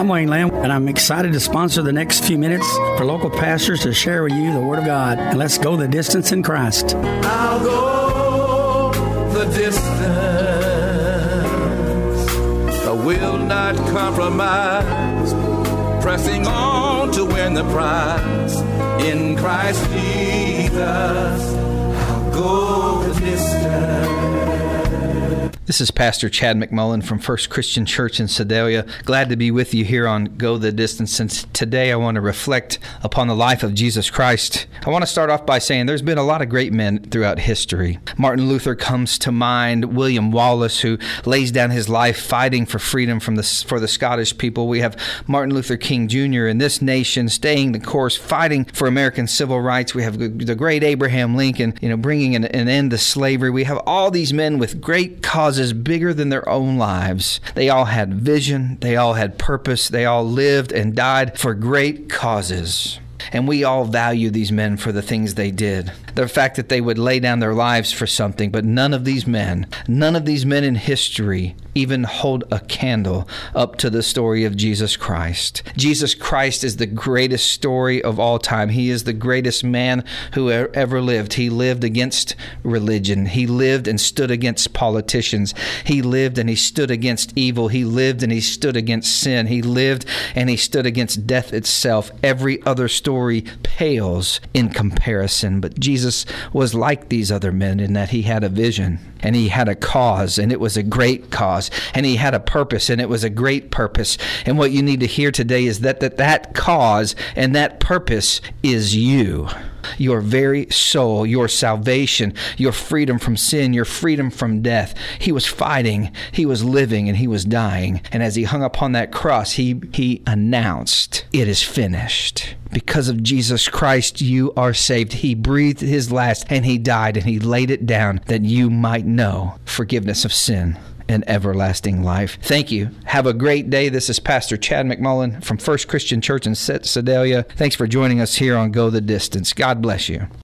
I'm Wayne Lamb, and I'm excited to sponsor the next few minutes for local pastors to share with you the Word of God. And let's go the distance in Christ. I'll go the distance. I will not compromise. Pressing on to win the prize. In Christ Jesus, I'll go the distance. This is Pastor Chad McMullen from First Christian Church in Sedalia. Glad to be with you here on Go the Distance. And today I want to reflect upon the life of Jesus Christ. I want to start off by saying there's been a lot of great men throughout history. Martin Luther comes to mind, William Wallace, who lays down his life fighting for freedom for the Scottish people. We have Martin Luther King Jr. in this nation staying the course, fighting for American civil rights. We have the great Abraham Lincoln, bringing an end to slavery. We have all these men with great causes bigger than their own lives. They all had vision. They all had purpose. They all lived and died for great causes. And we all value these men for the things they did. The fact that they would lay down their lives for something, but none of these men in history even hold a candle up to the story of Jesus Christ. Jesus Christ is the greatest story of all time. He is the greatest man who ever lived. He lived against religion. He lived and stood against politicians. He lived and he stood against evil. He lived and he stood against sin. He lived and he stood against death itself. Every other story pales in comparison, but Jesus was like these other men in that he had a vision and he had a cause, and it was a great cause, and he had a purpose, and it was a great purpose. And what you need to hear today is that cause and that purpose is you. Your very soul, your salvation, your freedom from sin, your freedom from death. He was fighting, he was living, and he was dying. And as he hung upon that cross, he announced, "It is finished." Because of Jesus Christ, you are saved. He breathed his last, and he died, and he laid it down that you might know forgiveness of sin and everlasting life. Thank you. Have a great day. This is Pastor Chad McMullen from First Christian Church in Sedalia. Thanks for joining us here on Go the Distance. God bless you.